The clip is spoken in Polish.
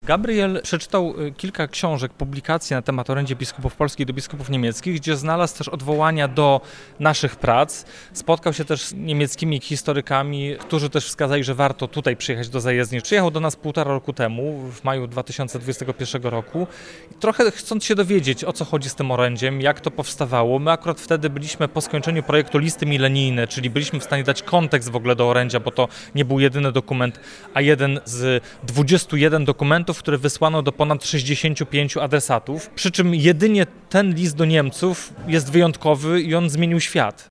Gabriel przeczytał kilka książek, publikacji na temat orędzia biskupów polskich do biskupów niemieckich, gdzie znalazł też odwołania do naszych prac. Spotkał się też z niemieckimi historykami, którzy też wskazali, że warto tutaj przyjechać do Zajezdni. Przyjechał do nas 1,5 roku temu, w maju 2021 roku. Trochę chcąc się dowiedzieć, o co chodzi z tym orędziem, jak to powstawało. My akurat wtedy byliśmy po skończeniu projektu Listy Milenijne, czyli byliśmy w stanie dać kontekst w ogóle do orędzia, bo to nie był jedyny dokument, a jeden z 21 dokumentów, które wysłano do ponad 65 adresatów. Przy czym jedynie ten list do Niemców jest wyjątkowy i on zmienił świat.